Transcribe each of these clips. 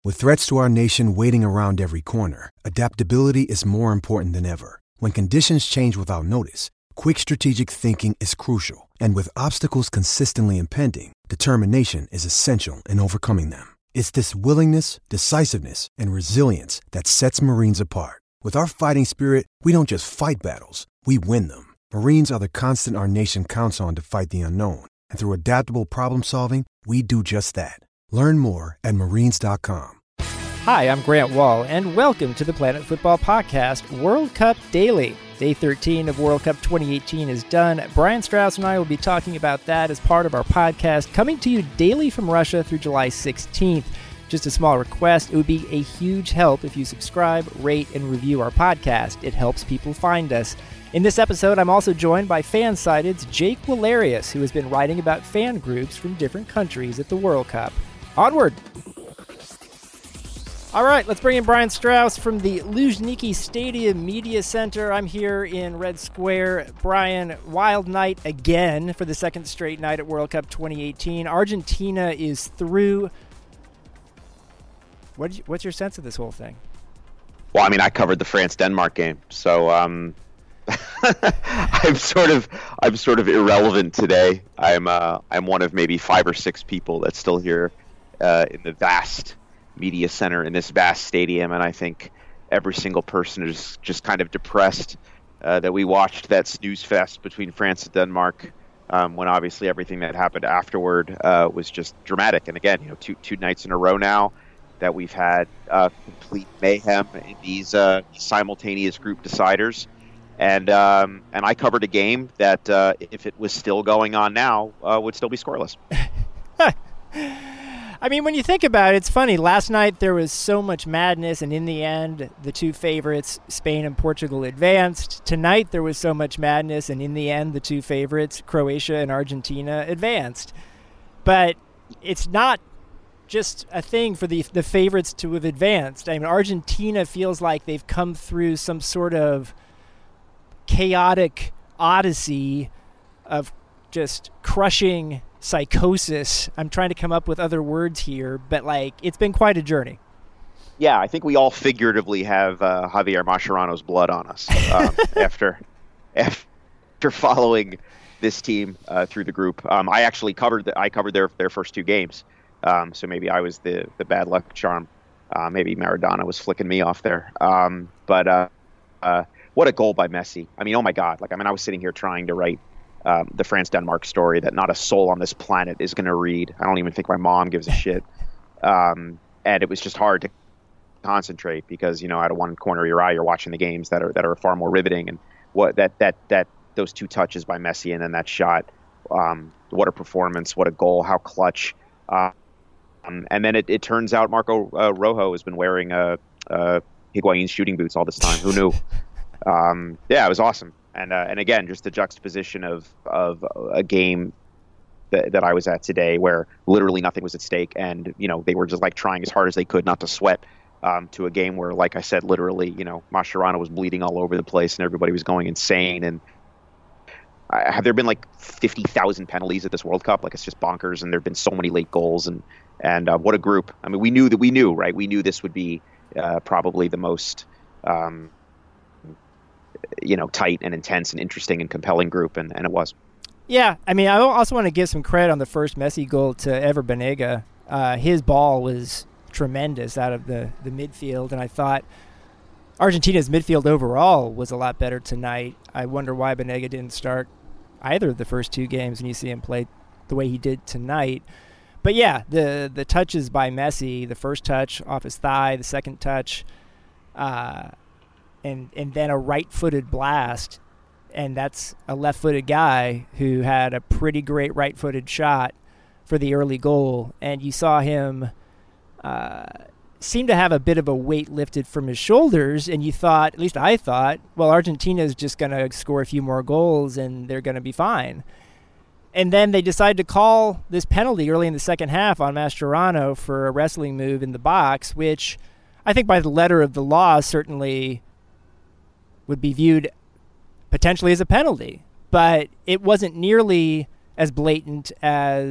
With threats to our nation waiting around every corner, adaptability is more important than ever. When conditions change without notice, quick strategic thinking is crucial. And with obstacles consistently impending, determination is essential in overcoming them. It's this willingness, decisiveness, and resilience that sets Marines apart. With our fighting spirit, we don't just fight battles, we win them. Marines are the constant our nation counts on to fight the unknown. And through adaptable problem solving, we do just that. Learn more at marines.com. Hi, I'm Grant Wall, and welcome to the Planet Football Podcast World Cup Daily. Day 13 of World Cup 2018 is done. Brian Strauss and I will be talking about that as part of our podcast, coming to you daily from Russia through July 16th. Just a small request, it would be a huge help if you subscribe, rate, and review our podcast. It helps people find us. In this episode, I'm also joined by Fansided's Jake Walarius, who has been writing about fan groups from different countries at the World Cup. Onward! All right, let's bring in Brian Strauss from the Luzhniki Stadium Media Center. I'm here in Red Square. Brian, wild night again for the second straight night at World Cup 2018. Argentina is through. What's your sense of this whole thing? Well, I mean, I covered the France-Denmark game, so I'm sort of irrelevant today. I'm one of maybe 5 or 6 people that's still here in the vast media center in this vast stadium, and I think every single person is just kind of depressed that we watched that snooze fest between France and Denmark, when obviously everything that happened afterward was just dramatic. And again, two nights in a row now that we've had complete mayhem in these simultaneous group deciders, and I covered a game that if it was still going on now would still be scoreless. I mean, when you think about it, it's funny. Last night there was so much madness, and in the end, the two favorites, Spain and Portugal, advanced. Tonight there was so much madness, and in the end, the two favorites, Croatia and Argentina, advanced. But it's not just a thing for the favorites to have advanced. I mean, Argentina feels like they've come through some sort of chaotic odyssey of just crushing psychosis. I'm trying to come up with other words here, but it's been quite a journey. Yeah, I think we all figuratively have Javier Mascherano's blood on us after following this team through the group. I actually covered their first 2 games, so maybe I was the bad luck charm. Maybe Maradona was flicking me off there. But what a goal by Messi! I mean, oh my God! I was sitting here trying to write the France-Denmark story that not a soul on this planet is going to read. I don't even think my mom gives a shit. And it was just hard to concentrate because, out of one corner of your eye, you're watching the games that are far more riveting. And what that those 2 touches by Messi and then that shot, what a performance, what a goal, how clutch. And then it turns out Marco Rojo has been wearing Higuain's shooting boots all this time. Who knew? Yeah, it was awesome. And again, just the juxtaposition of a game that I was at today where literally nothing was at stake, and they were just trying as hard as they could not to sweat, to a game where, like I said, literally Mascherano was bleeding all over the place and everybody was going insane. And have there been 50,000 penalties at this World Cup? It's just bonkers, and there've been so many late goals and what a group. I mean, we knew right? We knew this would be probably the most tight and intense and interesting and compelling group, and it was. Yeah, I mean, I also want to give some credit on the first Messi goal to Ever Banega. His ball was tremendous out of the midfield, and I thought Argentina's midfield overall was a lot better tonight. I wonder why Banega didn't start either of the first 2 games when you see him play the way he did tonight. But yeah, the touches by Messi, the first touch off his thigh, the second touch, and then a right-footed blast, and that's a left-footed guy who had a pretty great right-footed shot for the early goal, and you saw him seem to have a bit of a weight lifted from his shoulders, and you thought, at least I thought, well, Argentina is just going to score a few more goals and they're going to be fine. And then they decided to call this penalty early in the second half on Mascherano for a wrestling move in the box, which I think by the letter of the law certainly would be viewed potentially as a penalty. But it wasn't nearly as blatant as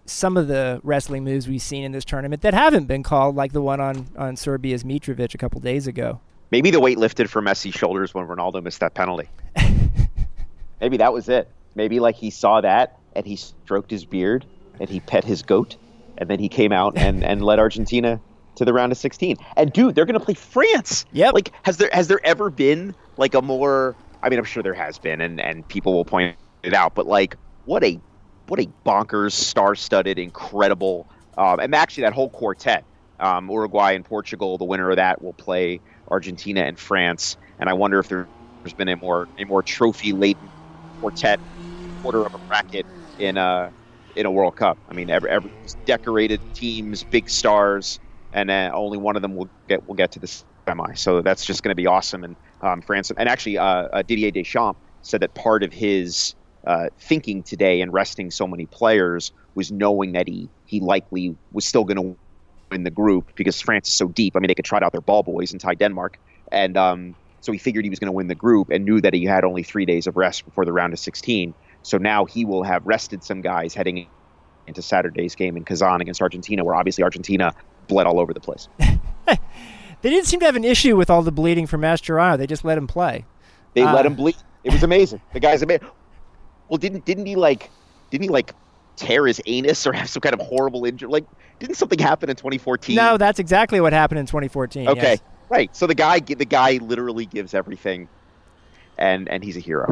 some of the wrestling moves we've seen in this tournament that haven't been called, like the one on Serbia's Mitrovic a couple days ago. Maybe the weight lifted from Messi's shoulders when Ronaldo missed that penalty. Maybe that was it. Maybe like he saw that and he stroked his beard and he pet his goat, and then he came out and led Argentina to the round of 16. And dude, they're going to play France. Yep. Like, has there ever been like a more, I mean, I'm sure there has been, and people will point it out, but like, what a bonkers, star-studded, incredible, and actually that whole quartet, Uruguay and Portugal, the winner of that will play Argentina and France. And I wonder if there's been a more trophy-laden quartet, quarter of a bracket in a World Cup. I mean, every decorated teams, big stars, and only one of them will get to the semi. So that's just going to be awesome. And France, and actually Didier Deschamps said that part of his thinking today and resting so many players was knowing that he likely was still going to win the group because France is so deep. I mean, they could trot out their ball boys and tie Denmark, and so he figured he was going to win the group and knew that he had only 3 days of rest before the round of 16. So now he will have rested some guys heading into Saturday's game in Kazan against Argentina, where obviously Argentina bled all over the place. They didn't seem to have an issue with all the bleeding from Mascherano. They just let him play. They let him bleed. It was amazing. The guy's amazing. Well, didn't he tear his anus or have some kind of horrible injury? Like, didn't something happen in 2014? No, that's exactly what happened in 2014. Okay, yes. Right. So the guy literally gives everything, and he's a hero.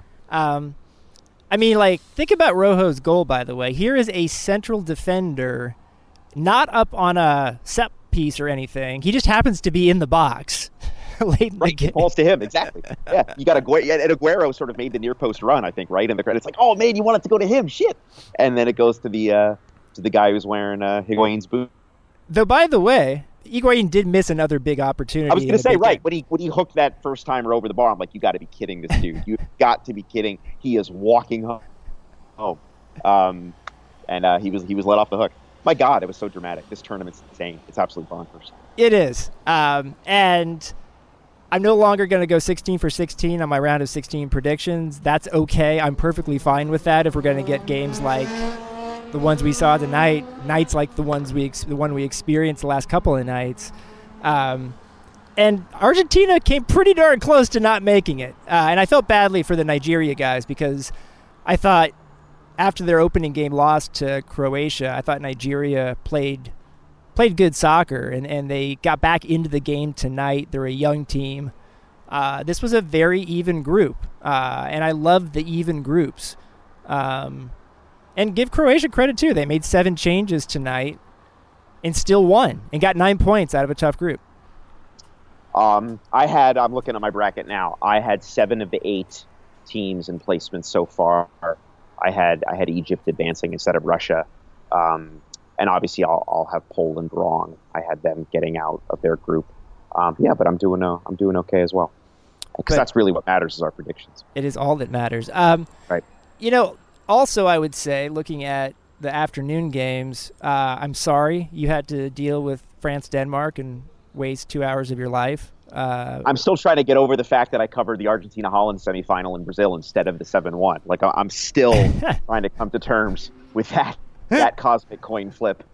I mean, like, think about Rojo's goal, by the way. Here is a central defender, not up on a set piece or anything. He just happens to be in the box late in the game. It falls to him, exactly. Yeah, you got Aguero, and Aguero sort of made the near post run, I think, right? And the credits like, oh man, you want it to go to him, shit. And then it goes to the guy who's wearing Higuain's boot. Though, by the way, Higuain did miss another big opportunity. I was going to say, right, when he hooked that first timer over the bar, I'm like, you got to be kidding this dude. You've got to be kidding. He is walking home. And he was let off the hook. My God, it was so dramatic. This tournament's insane. It's absolutely bonkers. It is. And I'm no longer going to go 16 for 16 on my round of 16 predictions. That's okay. I'm perfectly fine with that if we're going to get games like the ones we saw tonight, nights like the one we experienced the last couple of nights. And Argentina came pretty darn close to not making it. And I felt badly for the Nigeria guys because I thought after their opening game loss to Croatia, I thought Nigeria played good soccer, and they got back into the game tonight. They're a young team. This was a very even group, and I love the even groups. And give Croatia credit, too. They made 7 changes tonight and still won and got 9 points out of a tough group. I'm looking at my bracket now. I had 7 of the 8 teams and placements so far. I had Egypt advancing instead of Russia. And obviously I'll have Poland wrong. I had them getting out of their group. But I'm doing okay as well. Because that's really what matters is our predictions. It is all that matters. Right. Also I would say, looking at the afternoon games, I'm sorry you had to deal with France-Denmark and waste 2 hours of your life. I'm still trying to get over the fact that I covered the Argentina-Holland semifinal in Brazil instead of the 7-1. Like, I'm still trying to come to terms with that cosmic coin flip.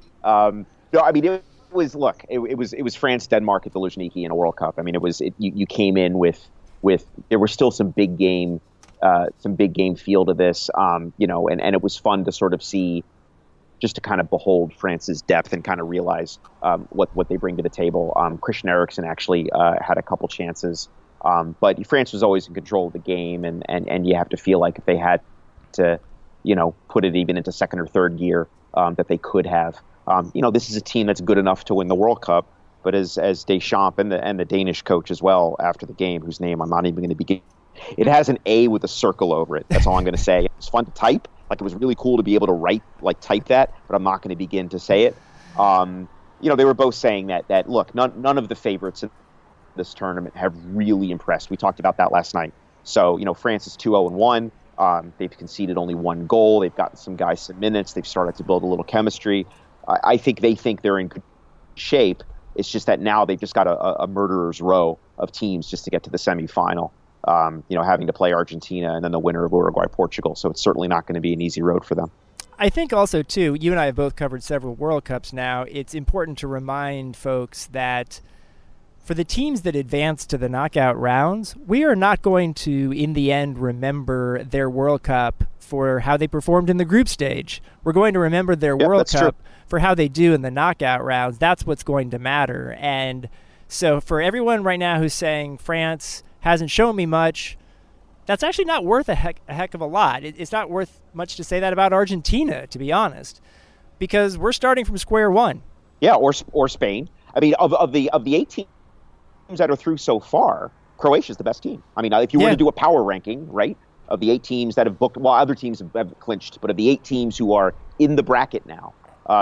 It was France-Denmark at the Luzhniki in a World Cup. I mean, you came in with there were still some big game feel to this, and it was fun to sort of see, just to kind of behold France's depth and kind of realize what they bring to the table. Christian Eriksen actually had a couple chances, but France was always in control of the game, and you have to feel like if they had to, put it even into second or third gear, that they could have. This is a team that's good enough to win the World Cup, but as Deschamps and the Danish coach as well after the game, whose name I'm not even going to begin. It has an A with a circle over it. That's all I'm going to say. It was fun to type. Like, it was really cool to be able to type that, but I'm not going to begin to say it. They were both saying that look, none of the favorites in this tournament have really impressed. We talked about that last night. So, France is 2-0-1. They've conceded only 1 goal. They've gotten some guys some minutes. They've started to build a little chemistry. I think they think they're in good shape. It's just that now they've just got a murderer's row of teams just to get to the semifinal. Having to play Argentina and then the winner of Uruguay, Portugal. So it's certainly not going to be an easy road for them. I think also, too, you and I have both covered several World Cups now. It's important to remind folks that for the teams that advance to the knockout rounds, we are not going to, in the end, remember their World Cup for how they performed in the group stage. We're going to remember their World Cup for how they do in the knockout rounds. That's what's going to matter. And so for everyone right now who's saying France hasn't shown me much, that's actually not worth a heck of a lot. It's not worth much to say that about Argentina, to be honest, because we're starting from square one. Yeah, or Spain. I mean, of the 8 teams that are through so far, Croatia's the best team. I mean, if you were to do a power ranking, right, of the 8 teams that have booked, well, other teams have clinched, but of the 8 teams who are in the bracket now,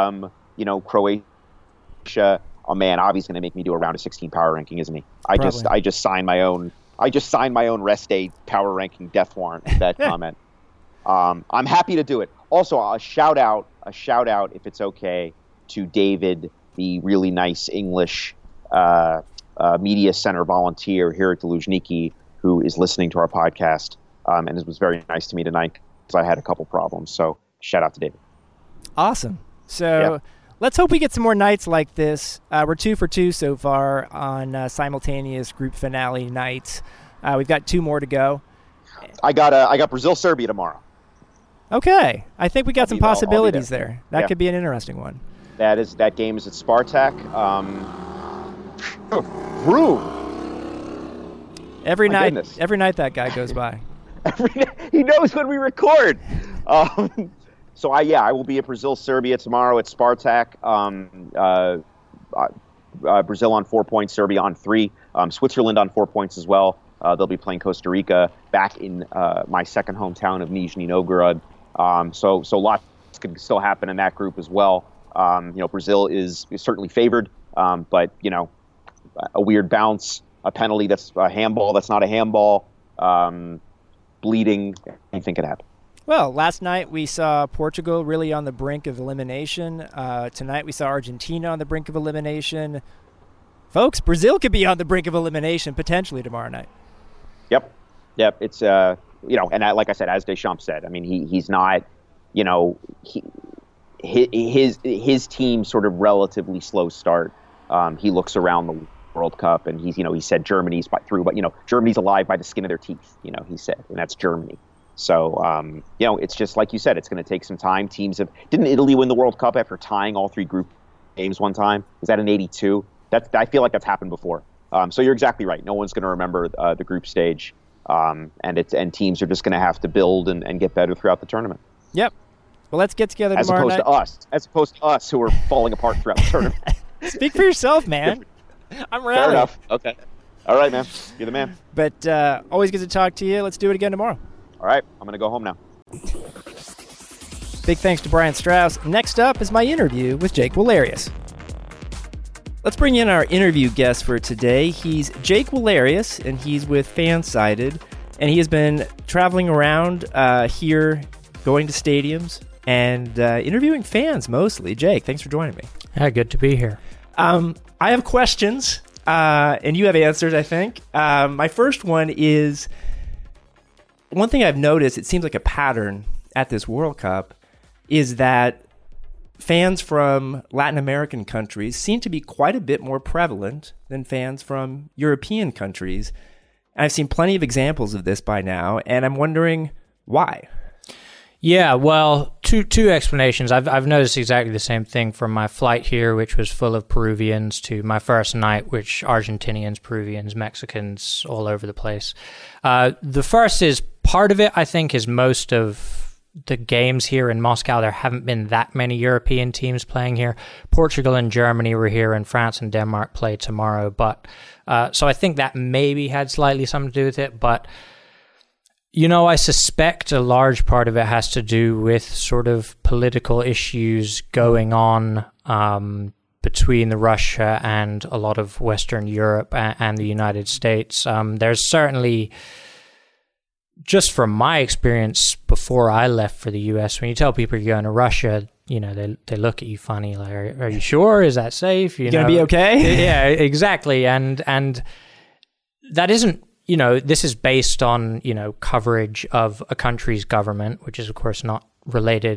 Croatia. Oh man, Avi's going to make me do a round of 16 power ranking, isn't he? I just signed my own rest day power ranking death warrant with that comment. I'm happy to do it. Also, a shout out, if it's okay, to David, the really nice English media center volunteer here at the Luzhniki, who is listening to our podcast, and it was very nice to me tonight because I had a couple problems. So shout out to David. Awesome. So let's hope we get some more nights like this. We're 2 for 2 so far on simultaneous group finale nights. We've got 2 more to go. I got Brazil-Serbia tomorrow. Okay. I think we got some possibilities there. That could be an interesting one. That game is at Spartak. Vroom. Every night that guy goes by. He knows when we record. So I will be at Brazil-Serbia tomorrow at Spartak. Brazil on 4 points, Serbia on 3, Switzerland on 4 points as well. They'll be playing Costa Rica back in my second hometown of Nizhny Novgorod. So lots could still happen in that group as well. Brazil is certainly favored, but a weird bounce, a penalty that's a handball that's not a handball, bleeding, anything could happen. Well, last night we saw Portugal really on the brink of elimination. Tonight we saw Argentina on the brink of elimination. Folks, Brazil could be on the brink of elimination potentially tomorrow night. Yep. It's and like I said, as Deschamps said, I mean he's not, his team sort of relatively slow start. He looks around the World Cup and he said Germany's through, but Germany's alive by the skin of their teeth. He said, and that's Germany. So, it's just like you said, it's going to take some time. Didn't Italy win the World Cup after tying all 3 group games one time? Was that in '82? I feel like that's happened before. So you're exactly right. No one's going to remember the group stage, and teams are just going to have to build and get better throughout the tournament. Yep. Well, let's get together tomorrow night. As opposed to us who are falling apart throughout the tournament. Speak for yourself, man. I'm ready. Fair enough. Okay. All right, man. You're the man. But always good to talk to you. Let's do it again tomorrow. All right. I'm going to go home now. Big thanks to Brian Strauss. Next up is my interview with Jake Wallerius. Let's bring in our interview guest for today. He's Jake Wallerius, and he's with Fansided, and he has been traveling around here, going to stadiums, and interviewing fans mostly. Jake, thanks for joining me. Yeah, good to be here. I have questions, and you have answers, I think. My first one is, one thing I've noticed, it seems like a pattern at this World Cup, is that fans from Latin American countries seem to be quite a bit more prevalent than fans from European countries. And I've seen plenty of examples of this by now, and I'm wondering why. Yeah, well, two explanations. I've noticed exactly the same thing from my flight here, which was full of Peruvians, to my first night, which Argentinians, Peruvians, Mexicans, all over the place. The first is, part of it, I think, is most of the games here in Moscow, there haven't been that many European teams playing here. Portugal and Germany were here, and France and Denmark play tomorrow. But so I think that maybe had slightly something to do with it. But, I suspect a large part of it has to do with sort of political issues going on between Russia and a lot of Western Europe and the United States. There's certainly, just from my experience before I left for the U.S., when you tell people you're going to Russia, they look at you funny, like, are you sure? Is that safe? You're going to be okay? Yeah, exactly. And that isn't, this is based on, coverage of a country's government, which is, of course, not related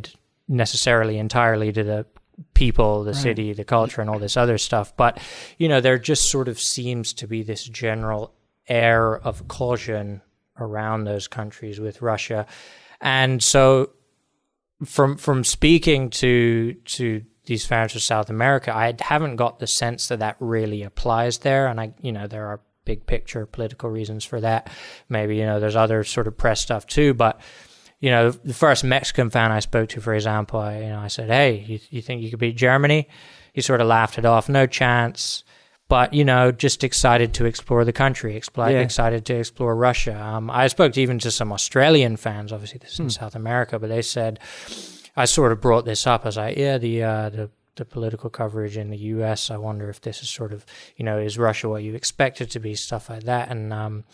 necessarily entirely to the people, the city, the culture, and all this other stuff. But, there just sort of seems to be this general air of caution around those countries with Russia. And so from speaking to these fans of South America, I haven't got the sense that really applies there. And there are big picture political reasons for that. Maybe, there's other sort of press stuff too. But, the first Mexican fan I spoke to, for example, I said, hey, you think you could beat Germany? He sort of laughed it off. No chance. But, just excited to explore the country, excited to explore Russia. I spoke even to some Australian fans, obviously this is in South America, but they said, I sort of brought this up. I was like, the political coverage in the U.S., I wonder if this is sort of, is Russia what you expect it to be, stuff like that. And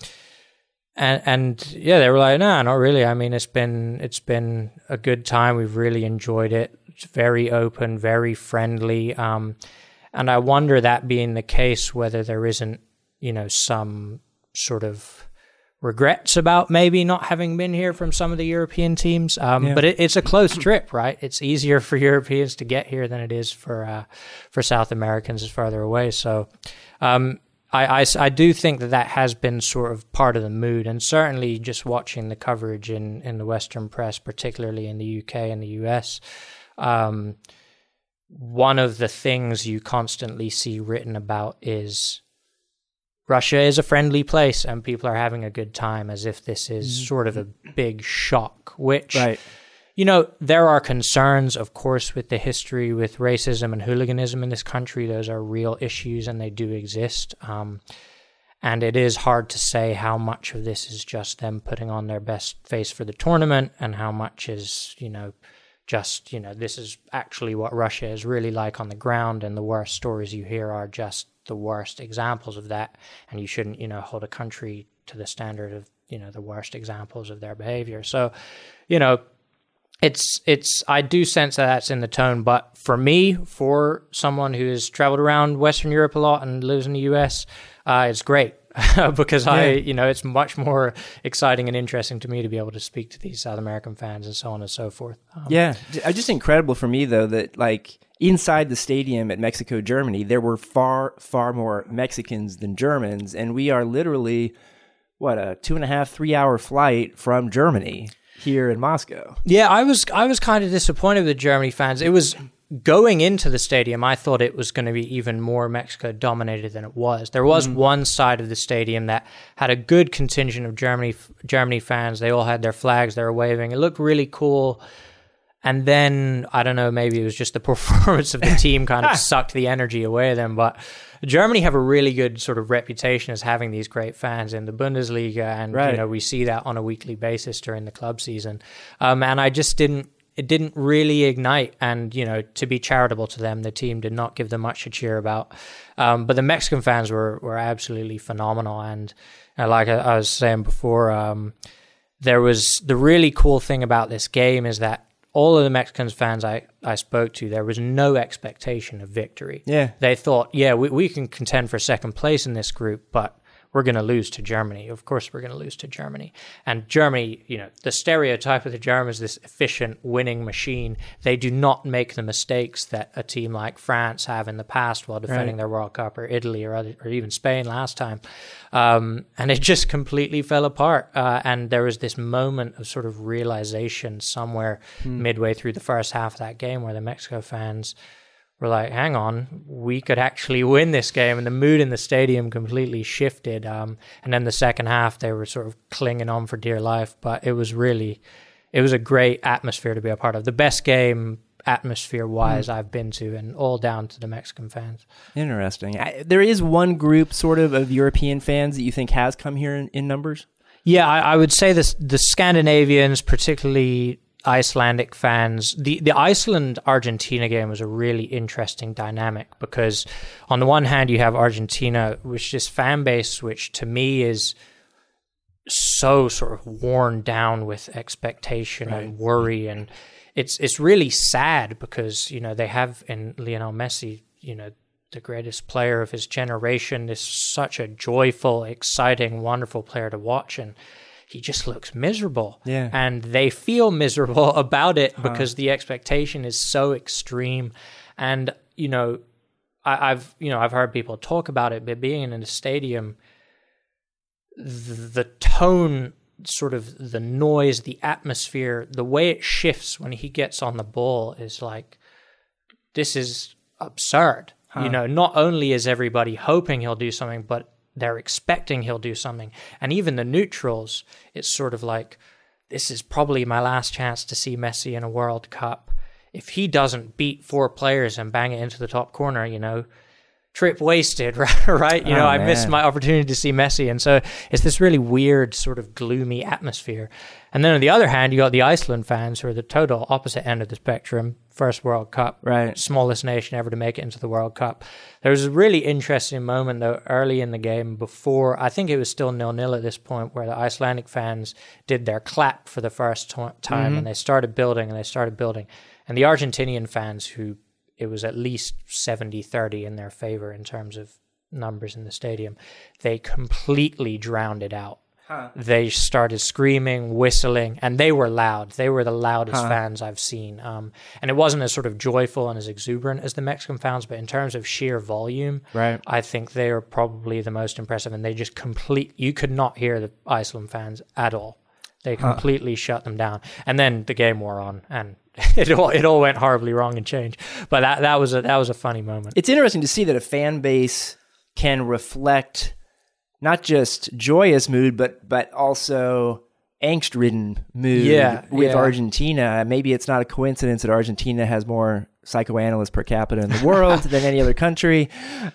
they were like, no, not really. I mean, it's been a good time. We've really enjoyed it. It's very open, very friendly. And I wonder, that being the case, whether there isn't, some sort of regrets about maybe not having been here from some of the European teams. But it's a close trip, right? It's easier for Europeans to get here than it is for South Americans. It's farther away. So I do think that has been sort of part of the mood. And certainly just watching the coverage in the Western press, particularly in the UK and the US, one of the things you constantly see written about is Russia is a friendly place and people are having a good time, as if this is sort of a big shock, which, there are concerns, of course, with the history with racism and hooliganism in this country. Those are real issues and they do exist. And it is hard to say how much of this is just them putting on their best face for the tournament and how much is, this is actually what Russia is really like on the ground, and the worst stories you hear are just the worst examples of that, and you shouldn't, hold a country to the standard of, the worst examples of their behavior. So, it's I do sense that that's in the tone, but for me, for someone who has traveled around Western Europe a lot and lives in the US, it's great. Because it's much more exciting and interesting to me to be able to speak to these South American fans and so on and so forth. Just incredible for me, though, that inside the stadium at Mexico, Germany, there were far, far more Mexicans than Germans. And we are literally, a 2.5, 3 hour flight from Germany here in Moscow. Yeah, I was kind of disappointed with the Germany fans. It was going into the stadium, I thought it was going to be even more Mexico dominated than it was. There was one side of the stadium that had a good contingent of Germany fans. They all had their flags, they were waving. It looked really cool. And then, I don't know, maybe it was just the performance of the team kind of sucked the energy away of them. But Germany have a really good sort of reputation as having these great fans in the Bundesliga. And, we see that on a weekly basis during the club season. And I just it didn't really ignite. And, to be charitable to them, the team did not give them much to cheer about. But the Mexican fans were absolutely phenomenal. And like I was saying before, there was the really cool thing about this game is that all of the Mexican fans I spoke to, there was no expectation of victory. Yeah. They thought, we can contend for second place in this group, but we're going to lose to Germany. Of course we're going to lose to Germany. And Germany, the stereotype of the Germans, this efficient winning machine, they do not make the mistakes that a team like France have in the past while defending their World Cup, or Italy, or even Spain last time. And it just completely fell apart. And there was this moment of sort of realization somewhere midway through the first half of that game where the Mexico fans were like, hang on, we could actually win this game. And the mood in the stadium completely shifted. And then the second half, they were sort of clinging on for dear life. But it was a great atmosphere to be a part of. The best game atmosphere-wise I've been to, and all down to the Mexican fans. Interesting. There is one group sort of European fans that you think has come here in numbers? Yeah, I would say the Scandinavians, particularly Icelandic fans. The Iceland-Argentina game was a really interesting dynamic because on the one hand you have Argentina, which is fan base, which to me is so sort of worn down with expectation and worry, and it's really sad because they have in Lionel Messi, the greatest player of his generation, is such a joyful, exciting, wonderful player to watch, and he just looks miserable. Yeah. And they feel miserable about it because the expectation is so extreme. And, you know, I've heard people talk about it, but being in a stadium, the tone, sort of the noise, the atmosphere, the way it shifts when he gets on the ball is like, this is absurd. You know, not only is everybody hoping he'll do something, but they're expecting he'll do something. And even the neutrals, it's sort of like, this is probably my last chance to see Messi in a World Cup. If he doesn't beat 4 players and bang it into the top corner, you know, trip wasted, right? You know, I missed my opportunity to see Messi. And so it's this really weird sort of gloomy atmosphere. And then on the other hand, you got the Iceland fans who are the total opposite end of the spectrum. First World Cup, right? Smallest nation ever to make it into the World Cup. There was a really interesting moment though early in the game before, I think it was still 0-0 at this point, where the Icelandic fans did their clap for the first time and they started building. And the Argentinian fans, who it was at least 70-30 in their favor in terms of numbers in the stadium, they completely drowned it out. They started screaming, whistling, and they were loud. They were the loudest fans I've seen. And it wasn't as sort of joyful and as exuberant as the Mexican fans, but in terms of sheer volume, right, I think they are probably the most impressive. And they just you could not hear the Iceland fans at all. They completely shut them down. And then the game wore on, and it all went horribly wrong and changed. But that was a funny moment. It's interesting to see that a fan base can reflect not just joyous mood, but also angst-ridden mood with Argentina. Maybe it's not a coincidence that Argentina has more psychoanalysts per capita in the world than any other country.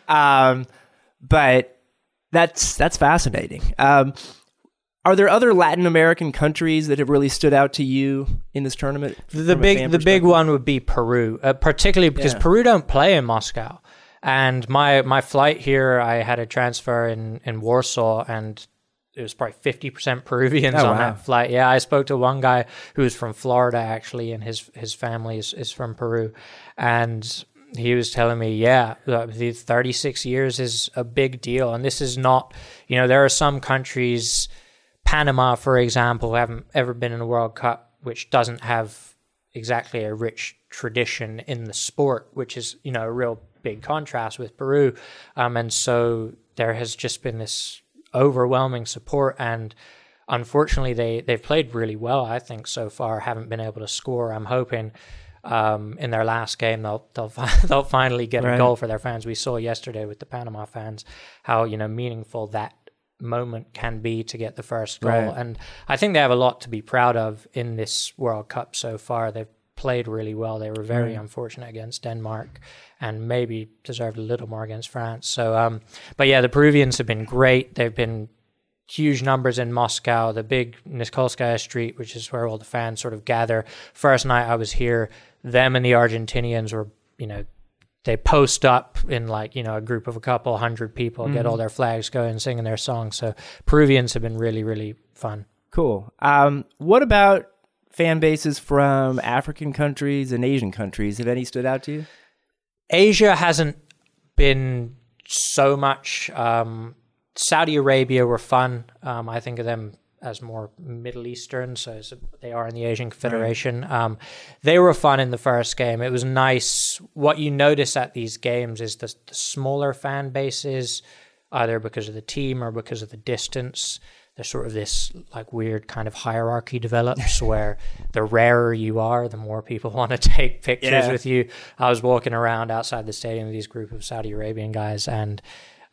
But that's fascinating. Are there other Latin American countries that have really stood out to you in this tournament? The big one would be Peru, particularly because Peru don't play in Moscow. And my flight here, I had a transfer in Warsaw, and it was probably 50% Peruvians on that flight. Yeah, I spoke to one guy who was from Florida, actually, and his family is from Peru. And he was telling me, the 36 years is a big deal. And this is not, you know, there are some countries, Panama, for example, who haven't ever been in a World Cup, which doesn't have exactly a rich tradition in the sport, which is, you know, a real big contrast with Peru. And so there has just been this overwhelming support, and unfortunately they've played really well, I think, so far. Haven't been able to score. I'm hoping in their last game they'll finally get a goal for their fans. We saw yesterday with the Panama fans how, you know, meaningful that moment can be to get the first goal. And I think they have a lot to be proud of in this World Cup so far. They've played really well. They were very unfortunate against Denmark and maybe deserved a little more against France. So, but yeah, the Peruvians have been great. They've been huge numbers in Moscow, the big Niskolskaya Street, which is where all the fans sort of gather. First night I was here, them and the Argentinians were, you know, they post up in like, you know, a group of a couple 100 people, get all their flags going, singing their songs. So Peruvians have been really, really fun. Cool. What about fan bases from African countries and Asian countries? Have any stood out to you? Asia hasn't been so much. Saudi Arabia were fun. I think of them as more Middle Eastern, so they are in the Asian Confederation. They were fun in the first game. It was nice. What you notice at these games is the smaller fan bases, either because of the team or because of the distance. There's sort of this like weird kind of hierarchy develops where the rarer you are, the more people want to take pictures with you. I was walking around outside the stadium with these group of Saudi Arabian guys, and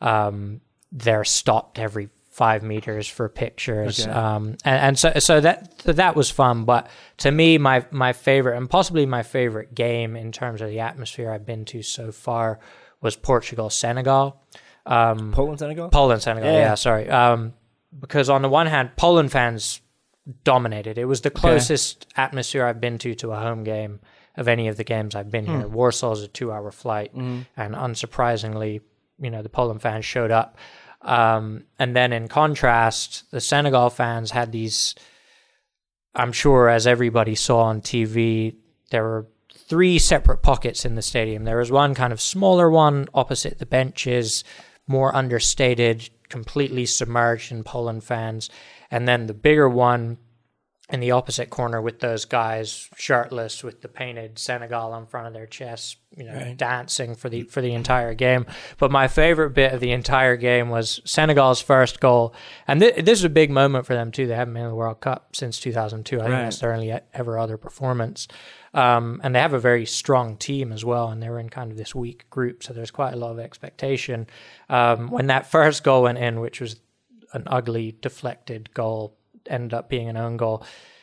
they're stopped every 5 meters for pictures. And so that was fun. But to me, my favorite, and possibly my favorite game in terms of the atmosphere I've been to so far, was Portugal-Senegal. Poland-Senegal? Poland-Senegal, sorry. Because on the one hand, Poland fans dominated. It was the closest atmosphere I've been to a home game of any of the games I've been here. Warsaw is a 2-hour flight, and unsurprisingly, you know, the Poland fans showed up. And then in contrast, the Senegal fans had these, I'm sure as everybody saw on TV, there were 3 separate pockets in the stadium. There was one kind of smaller one opposite the benches, more understated, completely submerged in Poland fans. And then the bigger one in the opposite corner with those guys shirtless with the painted Senegal on front of their chests, dancing for the entire game. But my favorite bit of the entire game was Senegal's first goal. And this is a big moment for them too. They haven't been in the World Cup since 2002. I think that's their only ever other performance. And they have a very strong team as well, and they were in kind of this weak group, so there's quite a lot of expectation. When that first goal went in, which was an ugly deflected goal, ended up being an own goal,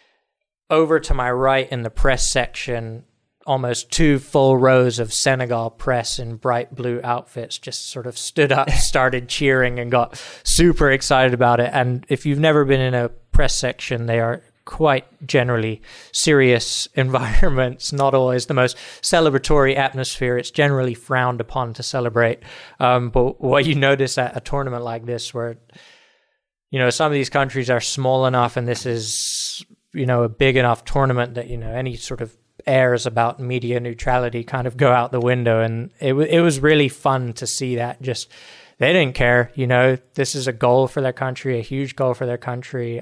over to my right in the press section, almost 2 full rows of Senegal press in bright blue outfits just sort of stood up, started cheering, and got super excited about it. And if you've never been in a press section, they are quite generally serious environments, not always the most celebratory atmosphere. It's generally frowned upon to celebrate. But what you notice at a tournament like this, where, some of these countries are small enough, and this is, a big enough tournament that, any sort of airs about media neutrality kind of go out the window. And it was really fun to see that. Just, they didn't care, this is a goal for their country, a huge goal for their country.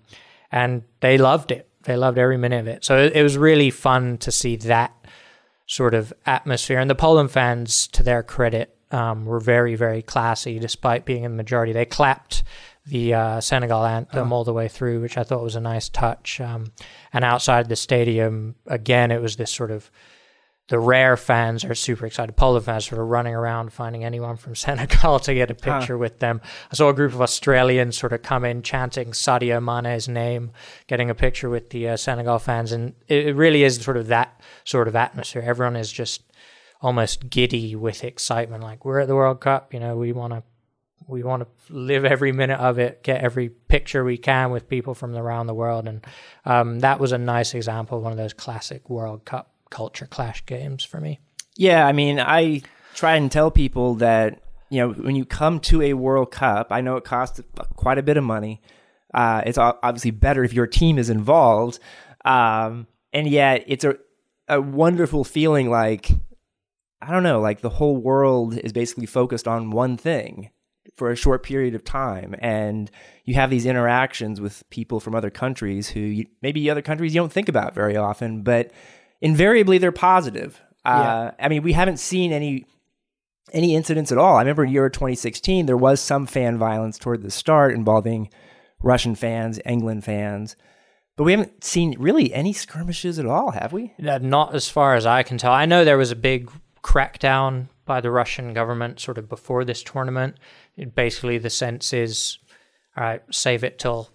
And they loved it. They loved every minute of it. So it was really fun to see that sort of atmosphere. And the Poland fans, to their credit, were very, very classy, despite being in the majority. They clapped the Senegal anthem all the way through, which I thought was a nice touch. And outside the stadium, again, it was this sort of, the rare fans are super excited. Poland fans sort of running around finding anyone from Senegal to get a picture with them. I saw a group of Australians sort of come in chanting Sadio Mane's name, getting a picture with the Senegal fans. And it really is sort of that sort of atmosphere. Everyone is just almost giddy with excitement. Like, we're at the World Cup, we want to live every minute of it, get every picture we can with people from around the world. And that was a nice example of one of those classic World Cup culture clash games for me. Yeah, I mean, I try and tell people that, when you come to a World Cup, I know it costs quite a bit of money. It's obviously better if your team is involved. And yet it's a wonderful feeling, like, I don't know, like the whole world is basically focused on one thing for a short period of time. And you have these interactions with people from other countries who maybe other countries you don't think about very often, but invariably they're positive. I mean, we haven't seen any incidents at all. I remember in Euro 2016, there was some fan violence toward the start involving Russian fans, England fans, but we haven't seen really any skirmishes at all, have we? Not as far as I can tell. I know there was a big crackdown by the Russian government sort of before this tournament. Basically, the sense is, all right, save it till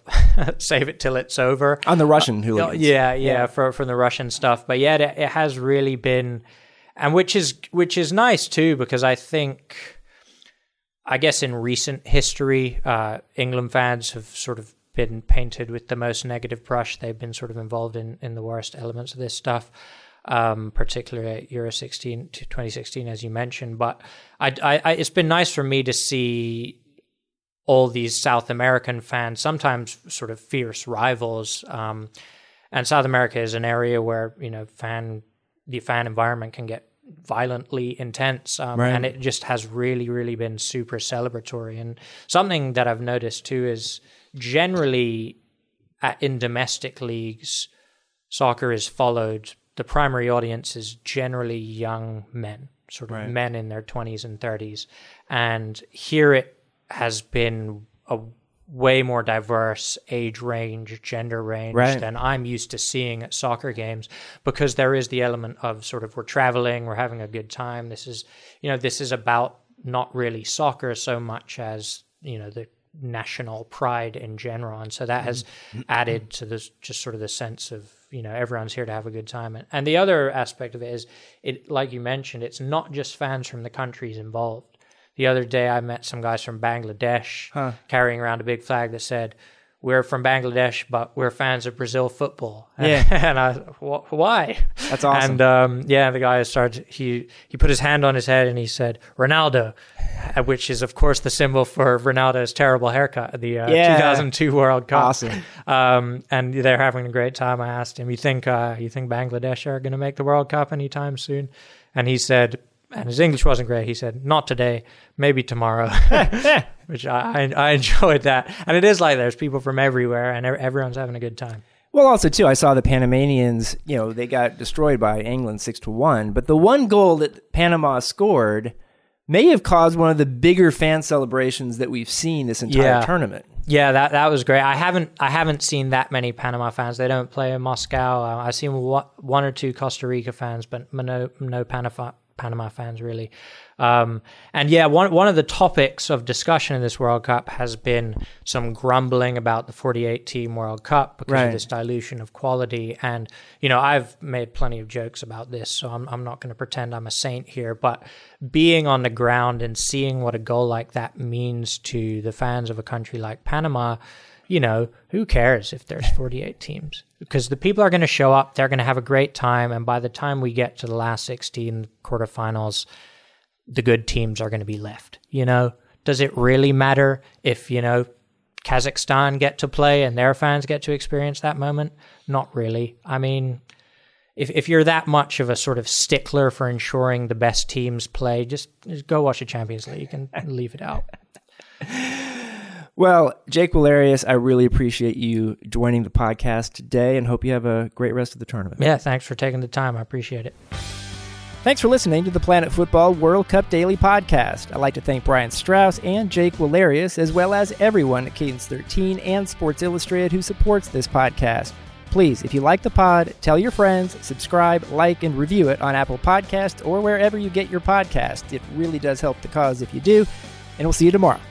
it's over. On the Russian hooligans. From the Russian stuff. But yeah, it has really been, and which is nice too, because I guess in recent history, England fans have sort of been painted with the most negative brush. They've been sort of involved in the worst elements of this stuff, particularly at Euro 2016, as you mentioned. But it's been nice for me to see all these South American fans, sometimes sort of fierce rivals. And South America is an area where, the fan environment can get violently intense. And it just has really, really been super celebratory. And something that I've noticed too is generally in domestic leagues, soccer is followed. The primary audience is generally young men, sort of men in their 20s and 30s. And here it has been a way more diverse age range, gender range than I'm used to seeing at soccer games, because there is the element of sort of, we're traveling, we're having a good time. This is about not really soccer so much as, the national pride in general. And so that has added to this, just sort of the sense of, everyone's here to have a good time. And the other aspect of it is, like you mentioned, it's not just fans from the countries involved. The other day, I met some guys from Bangladesh carrying around a big flag that said, "We're from Bangladesh, but we're fans of Brazil football." Yeah. And I, why? That's awesome. And the guy started, he put his hand on his head and he said, "Ronaldo," which is, of course, the symbol for Ronaldo's terrible haircut at the 2002 World Cup. Awesome. And they're having a great time. I asked him, you think Bangladesh are going to make the World Cup anytime soon? And he said, and his English wasn't great. He said, "Not today, maybe tomorrow," which I enjoyed that. And it is like there's people from everywhere, and everyone's having a good time. Well, also, too, I saw the Panamanians, they got destroyed by England 6-1, but the one goal that Panama scored may have caused one of the bigger fan celebrations that we've seen this entire tournament. Yeah, that was great. I haven't seen that many Panama fans. They don't play in Moscow. I've seen one or two Costa Rica fans, but no Panama fans really. And yeah, one of the topics of discussion in this World Cup has been some grumbling about the 48-team World Cup because of this dilution of quality. And, I've made plenty of jokes about this, so I'm not going to pretend I'm a saint here. But being on the ground and seeing what a goal like that means to the fans of a country like Panama, who cares if there's 48 teams? Because the people are going to show up, they're going to have a great time, and by the time we get to the last 16 quarterfinals, the good teams are going to be left. Does it really matter if, Kazakhstan get to play and their fans get to experience that moment? Not really. I mean, if you're that much of a sort of stickler for ensuring the best teams play, just go watch the Champions League and leave it out. Well, Jake Wallerius, I really appreciate you joining the podcast today and hope you have a great rest of the tournament. Yeah, thanks for taking the time. I appreciate it. Thanks for listening to the Planet Football World Cup Daily Podcast. I'd like to thank Brian Strauss and Jake Wallerius, as well as everyone at Cadence 13 and Sports Illustrated who supports this podcast. Please, if you like the pod, tell your friends, subscribe, like, and review it on Apple Podcasts or wherever you get your podcasts. It really does help the cause if you do, and we'll see you tomorrow.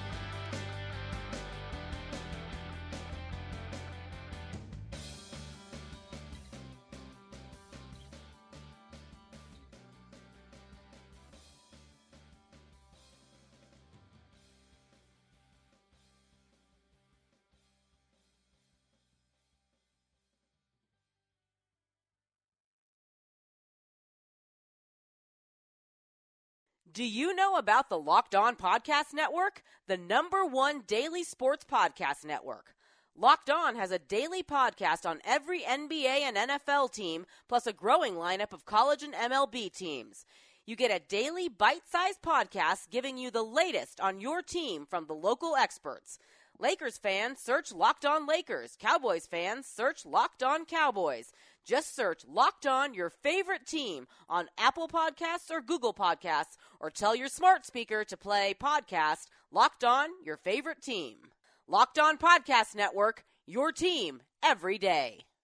Do you know about the Locked On Podcast Network, the #1 daily sports podcast network? Locked On has a daily podcast on every NBA and NFL team, plus a growing lineup of college and MLB teams. You get a daily bite-sized podcast giving you the latest on your team from the local experts. Lakers fans, search Locked On Lakers. Cowboys fans, search Locked On Cowboys. Just search Locked On your favorite team on Apple Podcasts or Google Podcasts, or tell your smart speaker to play podcast Locked On your favorite team. Locked On Podcast Network, your team every day.